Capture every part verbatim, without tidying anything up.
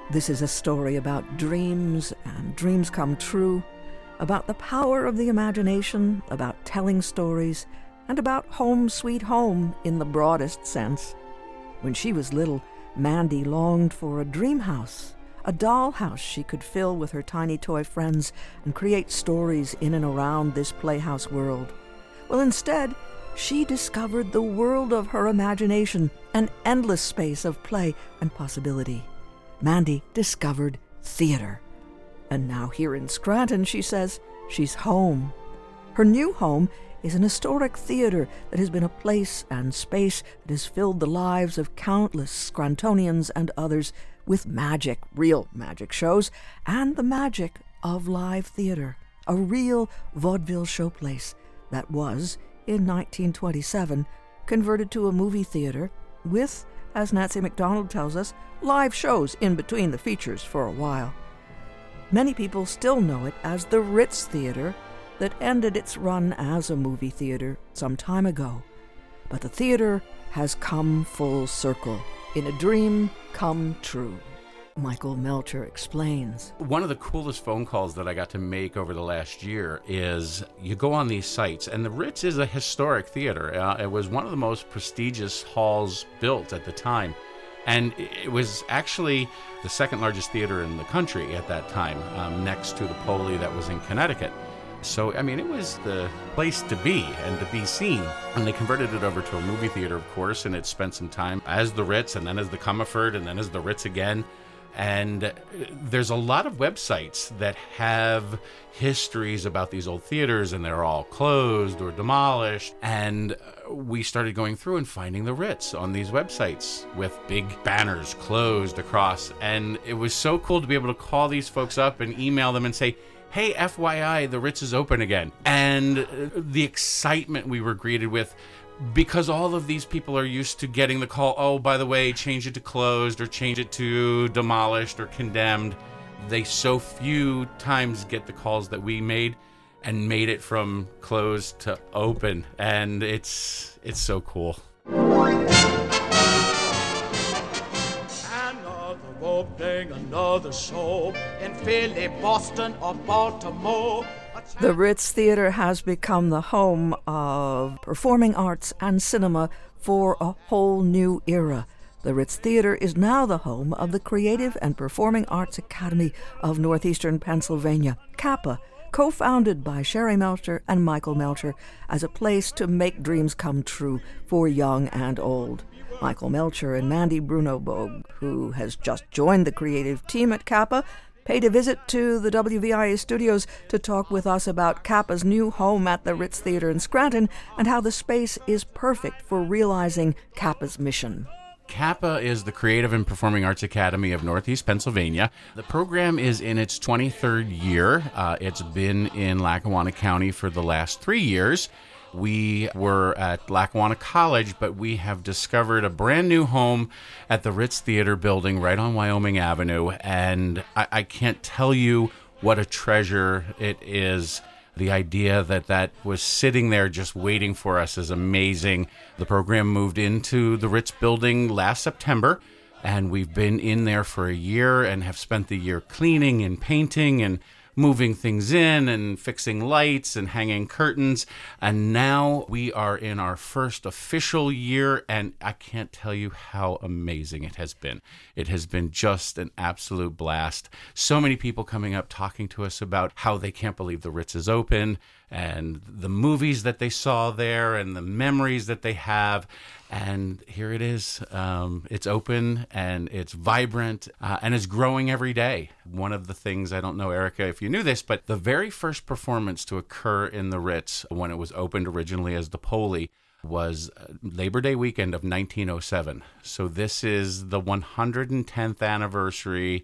This is a story about dreams and dreams come true, about the power of the imagination, about telling stories, and about home sweet home in the broadest sense. When she was little, Mandy longed for a dream house, a dollhouse she could fill with her tiny toy friends and create stories in and around this playhouse world. Well, instead, she discovered the world of her imagination, an endless space of play and possibility. Mandy discovered theater. And now here in Scranton, she says, she's home. Her new home is an historic theater that has been a place and space that has filled the lives of countless Scrantonians and others with magic, real magic shows, and the magic of live theater, a real vaudeville showplace that was, in nineteen twenty-seven, converted to a movie theater with, as Nancy MacDonald tells us, live shows in between the features for a while. Many people still know it as the Ritz Theater that ended its run as a movie theater some time ago. But the theater has come full circle, in a dream come true. Michael Melcher explains. One of the coolest phone calls that I got to make over the last year is you go on these sites, and the Ritz is a historic theater. Uh, it was one of the most prestigious halls built at the time. And it was actually the second largest theater in the country at that time, um, next to the Poli that was in Connecticut. So, I mean, it was the place to be and to be seen. And they converted it over to a movie theater, of course, and it spent some time as the Ritz, and then as the Comerford, and then as the Ritz again. And there's a lot of websites that have histories about these old theaters, and they're all closed or demolished. And we started going through and finding the Ritz on these websites with big banners closed across. And it was so cool to be able to call these folks up and email them and say, hey, F Y I, the Ritz is open again. And the excitement we were greeted with, because all of these people are used to getting the call, oh, by the way, change it to closed or change it to demolished or condemned. They so few times get the calls that we made and made it from closed to open. And it's it's so cool. Another opening, another show in Philly, Boston, or Baltimore. The Ritz Theater has become the home of performing arts and cinema for a whole new era. The Ritz Theater is now the home of the Creative and Performing Arts Academy of Northeastern Pennsylvania, CAPA, co-founded by Sherry Melcher and Michael Melcher as a place to make dreams come true for young and old. Michael Melcher and Mandy Bruno-Bogue, who has just joined the creative team at CAPA, paid a visit to the W V I A studios to talk with us about CAPA's new home at the Ritz Theater in Scranton and how the space is perfect for realizing CAPA's mission. CAPA is the Creative and Performing Arts Academy of Northeast Pennsylvania. The program is in its twenty-third year. Uh, it's been in Lackawanna County for the last three years. We were at Lackawanna College, but we have discovered a brand new home at the Ritz Theater building right on Wyoming Avenue, and I, I can't tell you what a treasure it is. The idea that that was sitting there just waiting for us is amazing. The program moved into the Ritz building last September, and we've been in there for a year and have spent the year cleaning and painting and moving things in and fixing lights and hanging curtains. And now we are in our first official year, and I can't tell you how amazing it has been. It has been just an absolute blast. So many people coming up talking to us about how they can't believe the Ritz is open and the movies that they saw there and the memories that they have. And here it is. Um, it's open and it's vibrant uh, and it's growing every day. One of the things, I don't know, Erica, if you knew this, but the very first performance to occur in the Ritz when it was opened originally as the Poli was Labor Day weekend of nineteen oh seven. So this is the one hundred tenth anniversary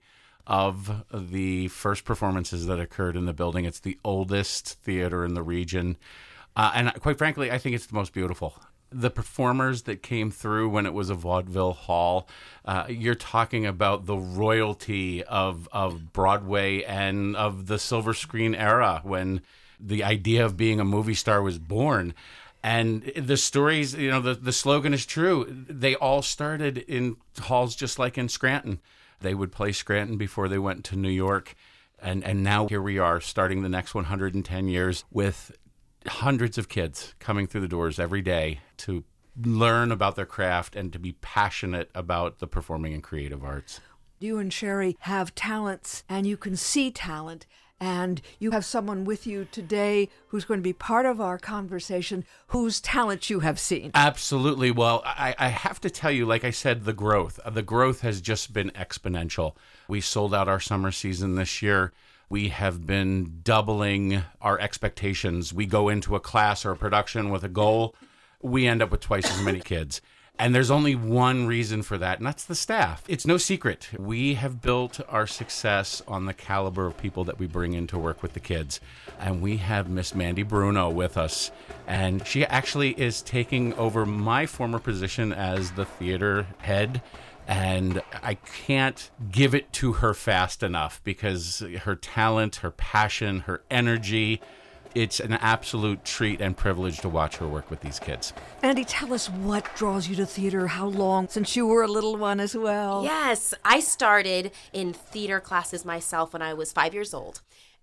of the first performances that occurred in the building. It's the oldest theater in the region. Uh, and quite frankly, I think it's the most beautiful. The performers that came through when it was a vaudeville hall, uh, you're talking about the royalty of of Broadway and of the silver screen era when the idea of being a movie star was born. And the stories, you know, the, the slogan is true. They all started in halls just like in Scranton. They would play Scranton before they went to New York. And, and now here we are starting the next one hundred ten years with hundreds of kids coming through the doors every day to learn about their craft and to be passionate about the performing and creative arts. You and Sherry have talents, and you can see talent, and you have someone with you today who's going to be part of our conversation whose talent you have seen. Absolutely. Well, I, I have to tell you, like I said, the growth. The growth has just been exponential. We sold out our summer season this year. We have been doubling our expectations. We go into a class or a production with a goal. We end up with twice as many kids. And there's only one reason for that, and that's the staff. It's no secret. We have built our success on the caliber of people that we bring in to work with the kids. And we have Miss Mandy Bruno with us. And she actually is taking over my former position as the theater head. And I can't give it to her fast enough because her talent, her passion, her energy, it's an absolute treat and privilege to watch her work with these kids. Andy, tell us what draws you to theater, how long, since you were a little one as well. Yes, I started in theater classes myself when I was five years old.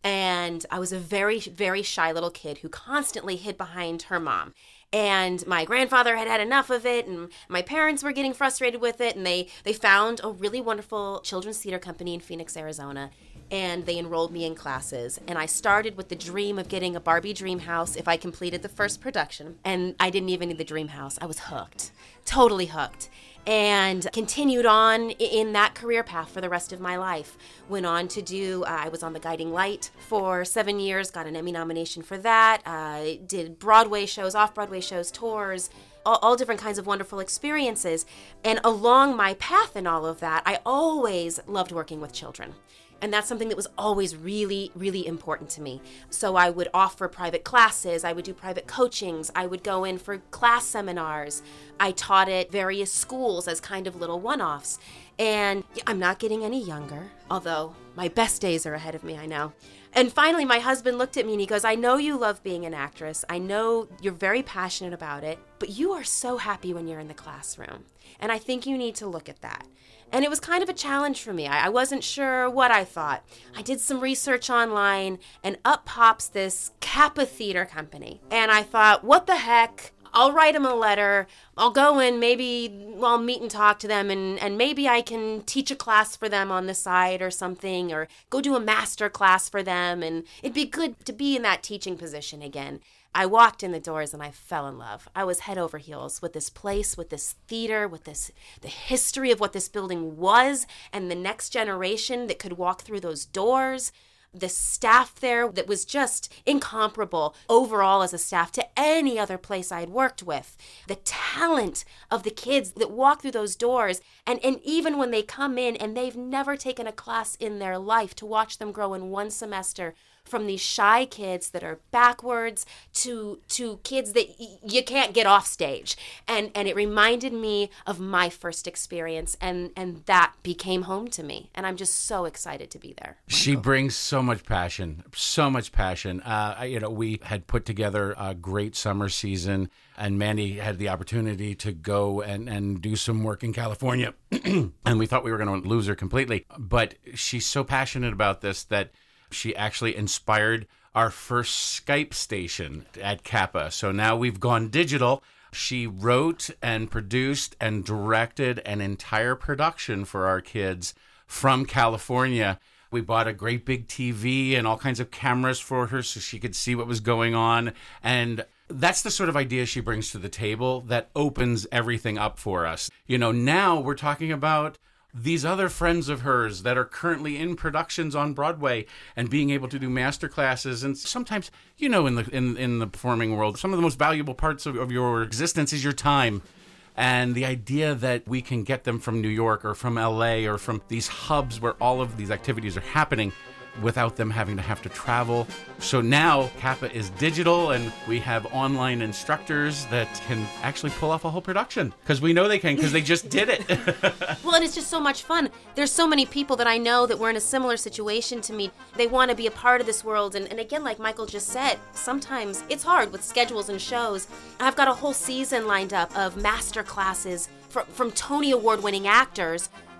And I was a very, very shy little kid who constantly hid behind her mom. And my grandfather had had enough of it, and my parents were getting frustrated with it, and they, they found a really wonderful children's theater company in Phoenix, Arizona, and they enrolled me in classes. And I started with the dream of getting a Barbie dream house if I completed the first production, and I didn't even need the dream house. I was hooked, totally hooked. And continued on in that career path for the rest of my life. Went on to do, uh, I was on The Guiding Light for seven years, got an Emmy nomination for that, uh, did Broadway shows, off-Broadway shows, tours, all, all different kinds of wonderful experiences. And along my path in all of that, I always loved working with children. And that's something that was always really, really important to me. So I would offer private classes, I would do private coachings, I would go in for class seminars. I taught at various schools as kind of little one-offs. And I'm not getting any younger, although my best days are ahead of me, I know. And finally, my husband looked at me and he goes, I know you love being an actress. I know you're very passionate about it, but you are so happy when you're in the classroom. And I think you need to look at that. And it was kind of a challenge for me. I, I wasn't sure what I thought. I did some research online, and up pops this Kappa Theater Company. And I thought, what the heck? I'll write them a letter. I'll go in, maybe I'll meet and talk to them, and, and maybe I can teach a class for them on the side or something, or go do a master class for them, and it'd be good to be in that teaching position again. I walked in the doors and I fell in love. I was head over heels with this place, with this theater, with this the history of what this building was, and the next generation that could walk through those doors. The staff there that was just incomparable overall as a staff to any other place I'd worked with. The talent of the kids that walk through those doors, and, and even when they come in and they've never taken a class in their life, to watch them grow in one semester from these shy kids that are backwards to to kids that y- you can't get off stage. And and it reminded me of my first experience, and, and that became home to me. And I'm just so excited to be there. She brings so much passion, so much passion. Uh, you know, we had put together a great summer season, and Mandy had the opportunity to go and, and do some work in California. And we thought we were going to lose her completely. But she's so passionate about this that she actually inspired our first Skype station at Kappa. So now we've gone digital. She wrote and produced and directed an entire production for our kids from California. We bought a great big T V and all kinds of cameras for her so she could see what was going on. And that's the sort of idea she brings to the table that opens everything up for us. You know, now we're talking about these other friends of hers that are currently in productions on Broadway and being able to do master classes. And sometimes, you know, in the in, in the performing world, some of the most valuable parts of, of your existence is your time. And the idea that we can get them from New York or from L A or from these hubs where all of these activities are happening without them having to have to travel. So now Kappa is digital, and we have online instructors that can actually pull off a whole production, because we know they can, because they just did it. Well, and it's just so much fun. There's so many people that I know that were in a similar situation to me. They want to be a part of this world. And, and again, like Michael just said, sometimes it's hard with schedules and shows. I've got a whole season lined up of master classes from, from Tony Award-winning actors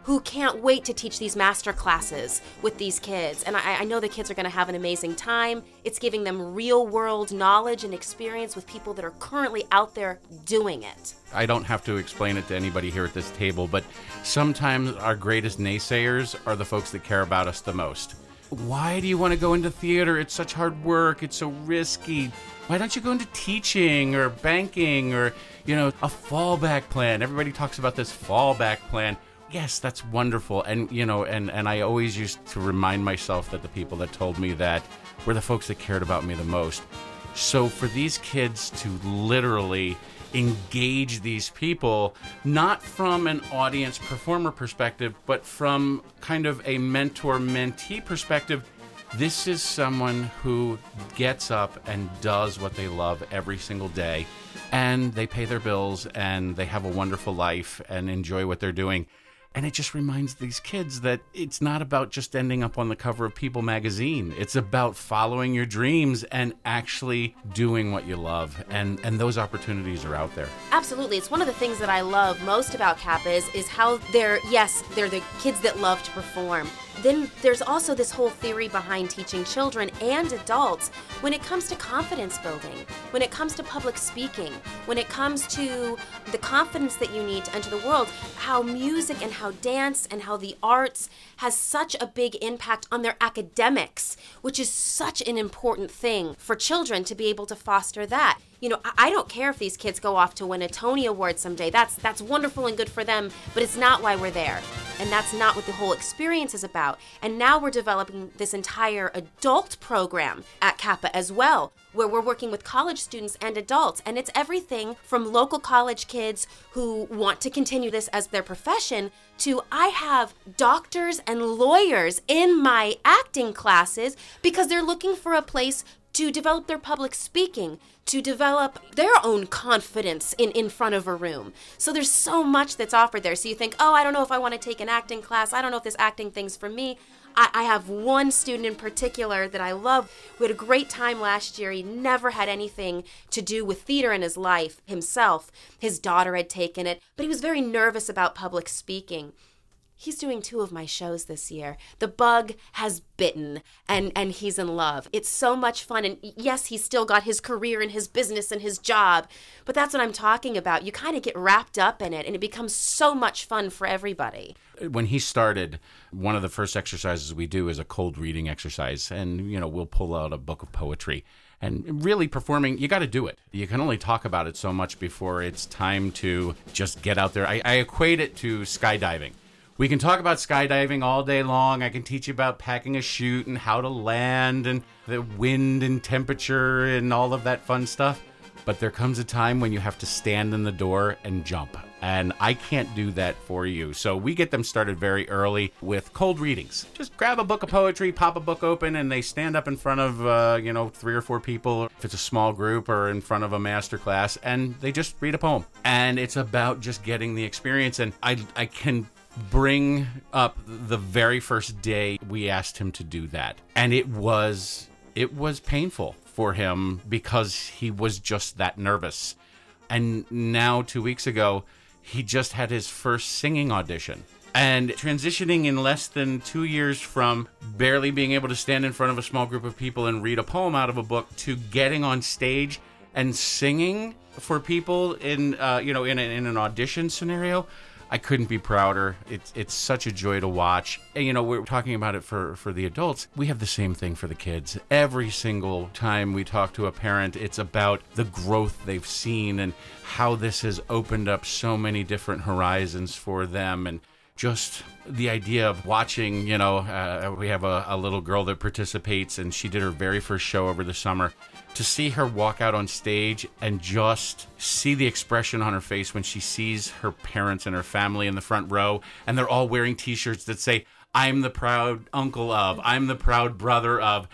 who can't wait to teach these master classes with these kids. And I, I know the kids are going to have an amazing time. It's giving them real world knowledge and experience with people that are currently out there doing it. I don't have to explain it to anybody here at this table, but sometimes our greatest naysayers are the folks that care about us the most. Why do you want to go into theater? It's such hard work. It's so risky. Why don't you go into teaching or banking or, you know, a fallback plan? Everybody talks about this fallback plan. Yes, that's wonderful. And, you know, and, and I always used to remind myself that the people that told me that were the folks that cared about me the most. So for these kids to literally engage these people, not from an audience performer perspective, but from kind of a mentor-mentee perspective, this is someone who gets up and does what they love every single day, and they pay their bills, and they have a wonderful life and enjoy what they're doing. And it just reminds these kids that it's not about just ending up on the cover of People magazine. It's about following your dreams and actually doing what you love. And, and those opportunities are out there. Absolutely. It's one of the things that I love most about Kappa is, is how they're, yes, they're the kids that love to perform. Then there's also this whole theory behind teaching children and adults when it comes to confidence building, when it comes to public speaking, when it comes to the confidence that you need to enter the world, how music and how dance and how the arts has such a big impact on their academics, which is such an important thing for children to be able to foster that. You know, I don't care if these kids go off to win a Tony Award someday. That's that's wonderful and good for them, but it's not why we're there. And that's not what the whole experience is about. And now we're developing this entire adult program at Kappa as well, where we're working with college students and adults. And it's everything from local college kids who want to continue this as their profession to I have doctors and lawyers in my acting classes because they're looking for a place to develop their public speaking, to develop their own confidence in, in front of a room. So there's so much that's offered there. So you think, oh, I don't know if I want to take an acting class. I don't know if this acting thing's for me. I, I have one student in particular that I love. We had a great time last year. He never had anything to do with theater in his life himself. His daughter had taken it, but he was very nervous about public speaking. He's doing two of my shows this year. The bug has bitten, and, and he's in love. It's so much fun. And yes, he's still got his career and his business and his job, but that's what I'm talking about. You kind of get wrapped up in it, and it becomes so much fun for everybody. When he started, one of the first exercises we do is a cold reading exercise, and, you know, we'll pull out a book of poetry. And really performing, you got to do it. You can only talk about it so much before it's time to just get out there. I, I equate it to skydiving. We can talk about skydiving all day long. I can teach you about packing a chute and how to land and the wind and temperature and all of that fun stuff. But there comes a time when you have to stand in the door and jump. And I can't do that for you. So we get them started very early with cold readings. Just grab a book of poetry, pop a book open, and they stand up in front of, uh, you know, three or four people, if it's a small group, or in front of a master class, and they just read a poem. And it's about just getting the experience. And I, I can bring up the very first day we asked him to do that. And it was it was painful for him because he was just that nervous. And now, two weeks ago, he just had his first singing audition. And transitioning in less than two years from barely being able to stand in front of a small group of people and read a poem out of a book to getting on stage and singing for people in, uh, you know, in, a, in an audition scenario, I couldn't be prouder. It's it's such a joy to watch. And, you know, we're talking about it for, for the adults. We have the same thing for the kids. Every single time we talk to a parent, it's about the growth they've seen and how this has opened up so many different horizons for them. And just the idea of watching, you know, uh, we have a, a little girl that participates, and she did her very first show over the summer. To see her walk out on stage and just see the expression on her face when she sees her parents and her family in the front row, and they're all wearing t-shirts that say, I'm the proud uncle of, I'm the proud brother of.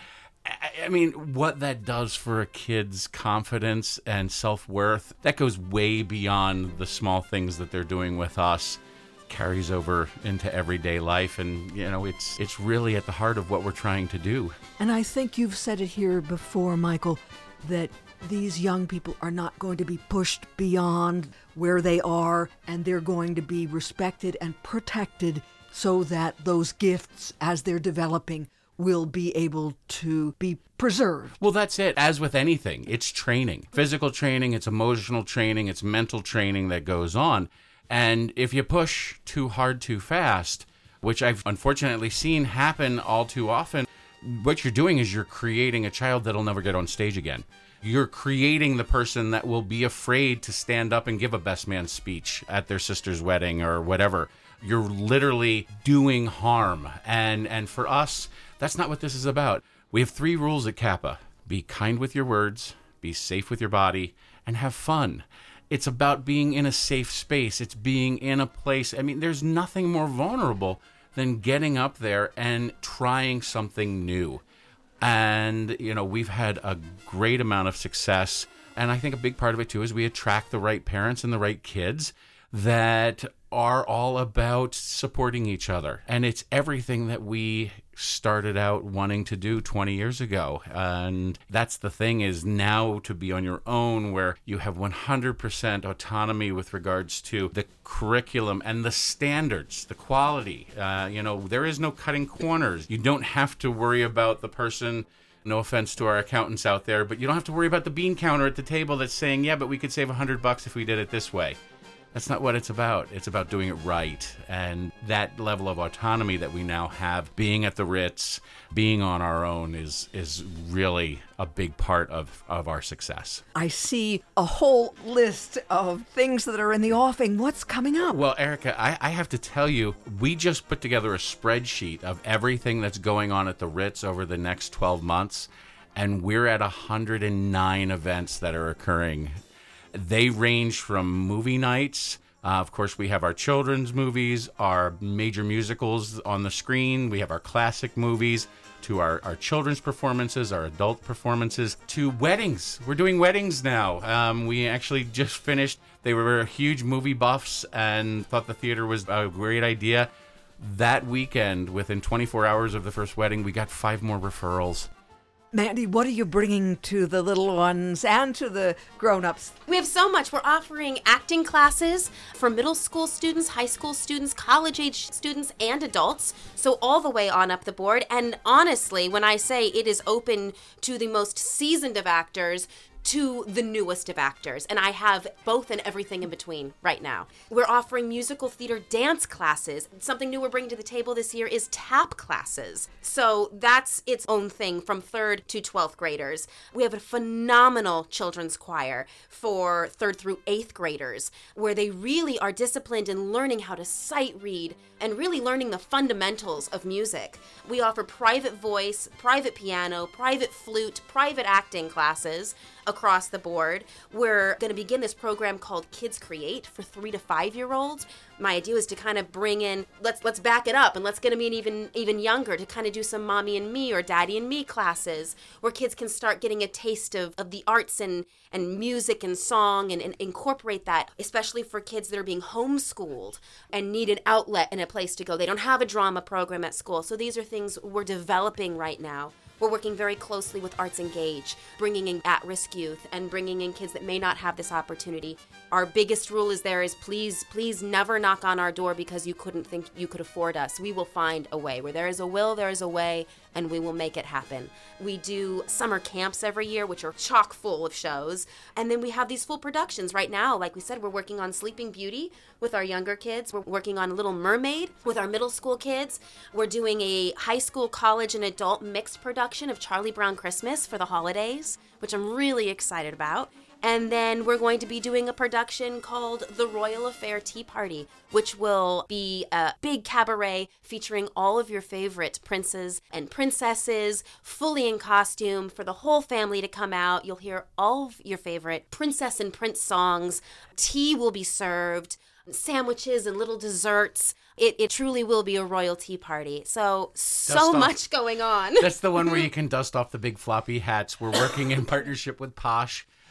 I mean, what that does for a kid's confidence and self-worth, that goes way beyond the small things that they're doing with us. Carries over into everyday life, and you know it's it's really at the heart of what we're trying to do. And I think you've said it here before, Michael, that these young people are not going to be pushed beyond where they are, and they're going to be respected and protected so that those gifts, as they're developing, will be able to be preserved. Well, that's it. As with anything, it's training. Physical training, it's emotional training, it's mental training that goes on. And if you push too hard too fast, which I've unfortunately seen happen all too often, what you're doing is you're creating a child that'll never get on stage again. You're creating the person that will be afraid to stand up and give a best man speech at their sister's wedding or whatever. You're literally doing harm. And and for us, that's not what this is about. We have three rules at Kappa. Be kind with your words, be safe with your body, and have fun. It's about being in a safe space. It's being in a place. I mean, there's nothing more vulnerable than getting up there and trying something new. And, you know, we've had a great amount of success. And I think a big part of it, too, is we attract the right parents and the right kids that are all about supporting each other. And it's everything that we started out wanting to do twenty years ago. And that's the thing, is now to be on your own, where you have one hundred percent autonomy with regards to the curriculum and the standards, the quality. Uh, you know, there is no cutting corners. You don't have to worry about the person. No offense to our accountants out there, but you don't have to worry about the bean counter at the table that's saying, yeah, but we could save a hundred bucks if we did it this way. That's not what it's about. It's about doing it right. And that level of autonomy that we now have, being at the Ritz, being on our own, is is really a big part of, of our success. I see a whole list of things that are in the offing. What's coming up? Well, Erica, I, I have to tell you, we just put together a spreadsheet of everything that's going on at the Ritz over the next twelve months, and we're at one hundred nine events that are occurring. They range from movie nights. Uh, of course, we have our children's movies, our major musicals on the screen. We have our classic movies, to our, our children's performances, our adult performances, to weddings. We're doing weddings now. Um, we actually just finished. They were huge movie buffs and thought the theater was a great idea. That weekend, within twenty-four hours of the first wedding, we got five more referrals. Mandy, what are you bringing to the little ones and to the grown-ups? We have so much. We're offering acting classes for middle school students, high school students, college-age students, and adults. So all the way on up the board. And honestly, when I say it is open to the most seasoned of actors, to the newest of actors, and I have both and everything in between right now. We're offering musical theater dance classes. Something new we're bringing to the table this year is tap classes. So that's its own thing from third to twelfth graders. We have a phenomenal children's choir for third through eighth graders, where they really are disciplined in learning how to sight read and really learning the fundamentals of music. We offer private voice, private piano, private flute, private acting classes across the board. We're going to begin this program called Kids Create for three to five year olds. My idea is to kind of bring in, let's let's back it up and let's get them in even even younger, to kind of do some mommy and me or daddy and me classes where kids can start getting a taste of, of the arts and, and music and song and, and incorporate that, especially for kids that are being homeschooled and need an outlet and a place to go. They don't have a drama program at school. So these are things we're developing right now. We're working very closely with Arts Engage, bringing in at-risk youth and bringing in kids that may not have this opportunity. Our biggest rule is there is please, please never knock on our door because you couldn't think you could afford us. We will find a way. Where there is a will, there is a way, and we will make it happen. We do summer camps every year, which are chock full of shows. And then we have these full productions right now. Like we said, we're working on Sleeping Beauty with our younger kids. We're working on Little Mermaid with our middle school kids. We're doing a high school, college, and adult mixed production of Charlie Brown Christmas for the holidays, which I'm really excited about. And then we're going to be doing a production called The Royal Affair Tea Party, which will be a big cabaret featuring all of your favorite princes and princesses, fully in costume, for the whole family to come out. You'll hear all of your favorite princess and prince songs. Tea will be served, sandwiches and little desserts. It, it truly will be a royal tea party. So, so much going on. That's the one where you can dust off the big floppy hats. We're working in partnership with Posh.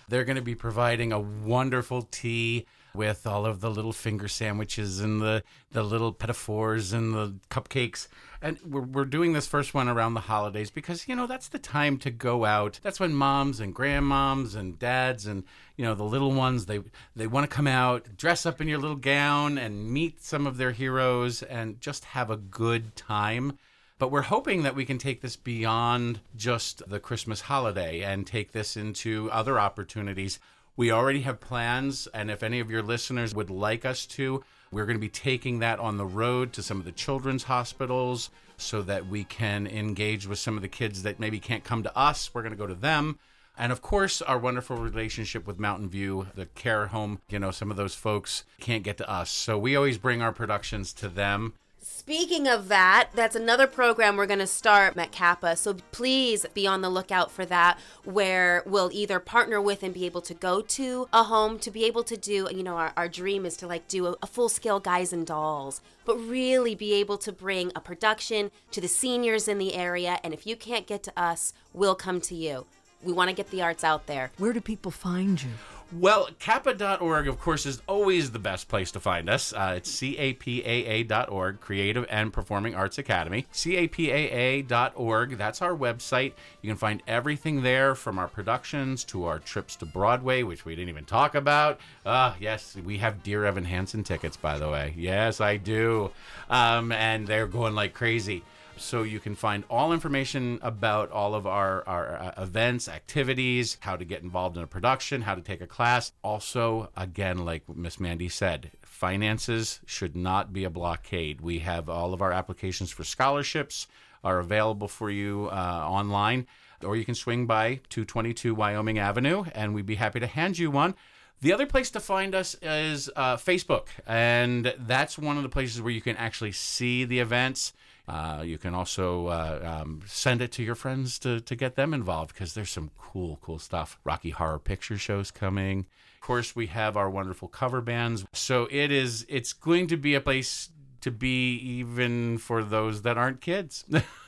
They're going to be providing a wonderful tea with all of the little finger sandwiches and the, the little petit fours and the cupcakes. And we're, we're doing this first one around the holidays because, you know, that's the time to go out. That's when moms and grandmoms and dads and, you know, the little ones, they, they want to come out, dress up in your little gown and meet some of their heroes and just have a good time. But we're hoping that we can take this beyond just the Christmas holiday and take this into other opportunities. We already have plans, and if any of your listeners would like us to, we're going to be taking that on the road to some of the children's hospitals so that we can engage with some of the kids that maybe can't come to us. We're going to go to them. And of course, our wonderful relationship with Mountain View, the care home, you know, some of those folks can't get to us. So we always bring our productions to them. Speaking of that, that's another program we're going to start at Kappa. So please be on the lookout for that, where we'll either partner with and be able to go to a home to be able to do, you know, our, our dream is to like do a, a full-scale Guys and Dolls, but really be able to bring a production to the seniors in the area. And if you can't get to us, we'll come to you. We want to get the arts out there. Where do people find you? Well, Kappa dot org, of course, is always the best place to find us. Uh, it's C A P A A dot org, Creative and Performing Arts Academy. C A P A A dot org, that's our website. You can find everything there, from our productions to our trips to Broadway, which we didn't even talk about. Ah, uh, yes, we have Dear Evan Hansen tickets, by the way. Yes, I do. Um, and they're going like crazy. So you can find all information about all of our, our uh, events, activities, how to get involved in a production, how to take a class. Also, again, like Miss Mandy said, finances should not be a blockade. We have all of our applications for scholarships are available for you uh, online, or you can swing by two twenty-two Wyoming Avenue, and we'd be happy to hand you one. The other place to find us is uh, Facebook, and that's one of the places where you can actually see the events. Uh, you can also uh, um, send it to your friends to, to get them involved, because there's some cool, cool stuff. Rocky Horror Picture Show's coming. Of course, we have our wonderful cover bands. So it is, it's going to be a place to be even for those that aren't kids.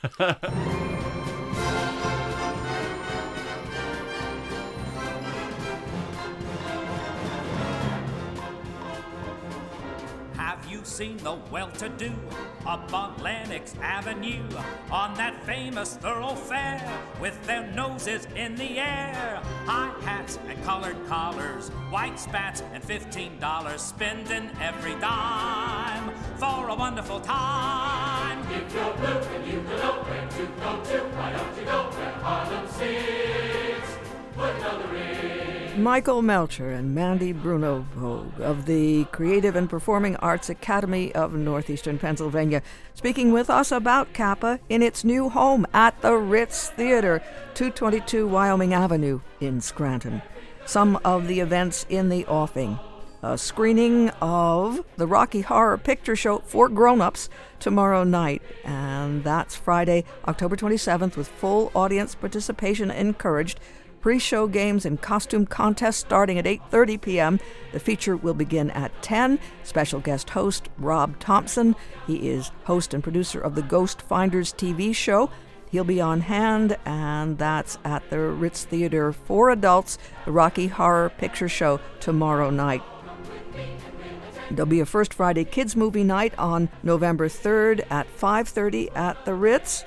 Seen the well-to-do up on Lenox Avenue, on that famous thoroughfare, with their noses in the air, high hats and colored collars, white spats and fifteen dollars, spending every dime for a wonderful time. If you're blue and you know where to go to, why don't you go where Harlem sits? Put on the ring. Michael Melcher and Mandy Bruno Vogue of the Creative and Performing Arts Academy of Northeastern Pennsylvania, speaking with us about Kappa in its new home at the Ritz Theater, two twenty-two Wyoming Avenue in Scranton. Some of the events in the offing: a screening of the Rocky Horror Picture Show for grown-ups tomorrow night, and that's Friday, October twenty-seventh, with full audience participation encouraged. Pre-show games and costume contests starting at eight thirty p.m. The feature will begin at ten. Special guest host Rob Thompson. He is host and producer of the Ghost Finders T V show. He'll be on hand, and that's at the Ritz Theater for adults, the Rocky Horror Picture Show tomorrow night. There'll be a First Friday Kids Movie Night on November third at five thirty at the Ritz.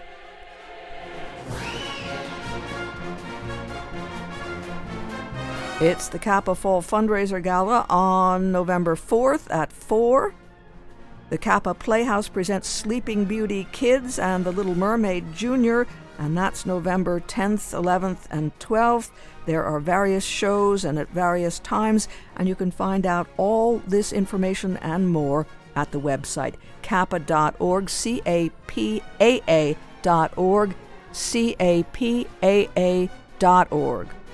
It's the Kappa Fall Fundraiser Gala on November fourth at four. The Kappa Playhouse presents Sleeping Beauty Kids and The Little Mermaid Junior, and that's November tenth, eleventh, and twelfth. There are various shows and at various times, and you can find out all this information and more at the website kappa dot org, C A P A A dot org, C A P A A dot org.